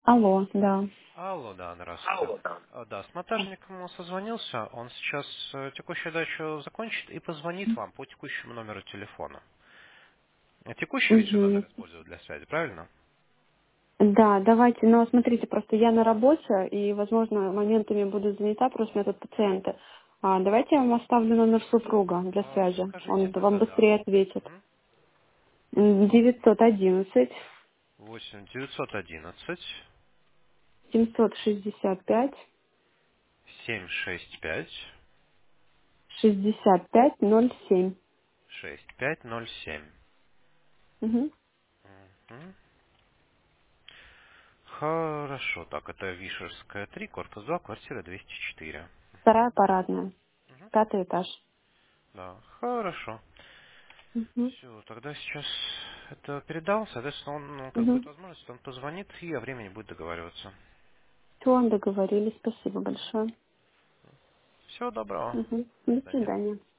Алло, да. Алло, да, здравствуйте. Да, с монтажником он созвонился, он сейчас текущую дачу закончит и позвонит вам по текущему номеру телефона. Текущий ведь же Мгм. номер используют для связи, правильно? Да, давайте, но смотрите, просто я на работе, и, возможно, моментами буду занята, просто у меня тут пациенты. Давайте я вам оставлю номер супруга для связи. Скажите Он вам тогда, да. быстрее ответит. Мгм. 911 8 911 765 765 6507. 6507. Угу. Мгм. Хорошо, так, это Вишерская 3, корпус 2, квартира 204. Вторая парадная. Мгм. 5-й этаж. Да, хорошо. Угу. Все, тогда сейчас это передал, соответственно, он, ну, как Угу. будет возможность, он позвонит и о времени будет договариваться. Все, договорились. Спасибо большое. Всего доброго. Угу. До До свидания. свидания.